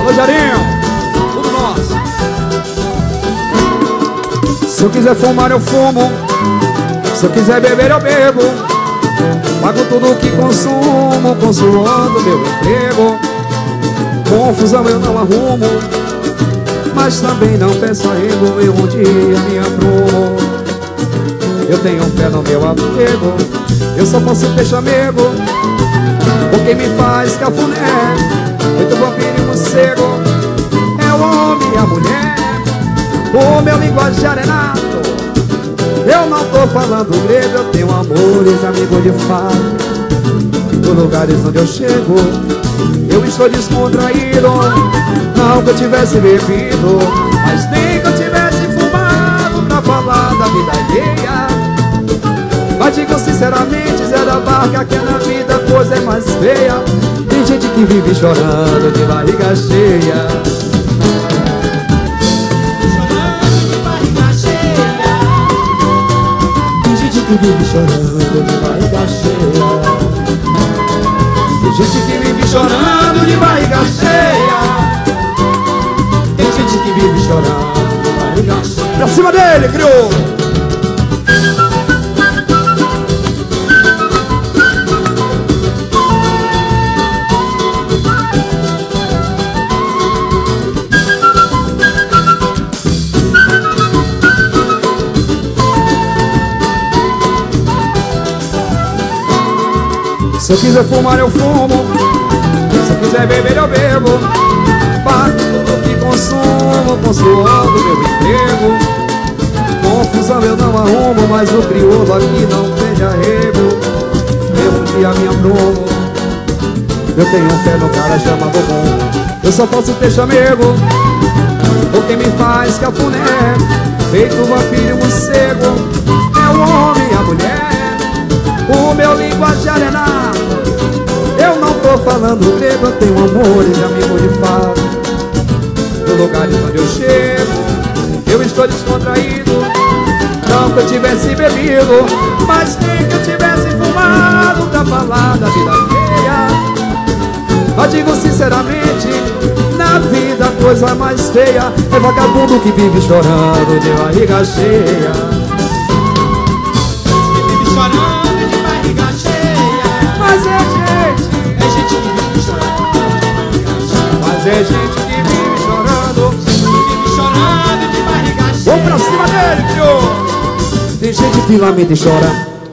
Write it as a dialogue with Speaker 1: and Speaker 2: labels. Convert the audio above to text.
Speaker 1: Rogerinho, tudo nosso. Se eu quiser fumar eu fumo, se eu quiser beber eu bebo, pago tudo que consumo com suor do meu emprego. Confusão eu não arrumo, mas também não peço arrego. Eu um dia me aprumo. Eu tenho um pé no meu apego, eu só posso ter chamego, porque me faz cafuné. Muito vampiro e morcego, é o homem e a mulher. O meu linguajar é nato, eu não tô falando grego. Eu tenho amores, amigos de fato, dos lugares onde eu chego. Eu estou descontraído, não que eu tivesse bebido, mas nem que eu tivesse fumado pra falar da vida alheia. Mas digo sinceramente, Zé da Barca, que na vida a coisa é mais feia. Tem gente que vive chorando de barriga cheia.
Speaker 2: Chorando de barriga cheia.
Speaker 1: Tem gente que vive chorando de barriga cheia. Tem gente que vive chorando de barriga cheia. Tem gente que vive chorando de barriga cheia. Pra cima dele, criou! Se eu quiser fumar eu fumo, se eu quiser beber eu bebo, pago tudo que consumo com suor do meu emprego. Confusão eu não arrumo, mas o crioulo aqui não tem arrego. Eu um dia me aprumo. Eu tenho um pé no cara chamado bom, eu só posso ter chamego, porque me faz cafuné. Feito vampiro e morcego, é o homem e a mulher. O meu linguajar é nato, eu não tô falando grego. Eu tenho amores e amigos de fato, nos lugares onde eu chego. Eu estou descontraído, não que eu tivesse bebido, mas nem que eu tivesse fumado pra falar da vida alheia. Mas digo sinceramente, na vida a coisa mais feia é vagabundo que vive chorando de barriga cheia. É gente que vive chorando
Speaker 2: de barriga cheia.
Speaker 1: Vamos pra cima dele, tio. Tem gente que lamenta e chora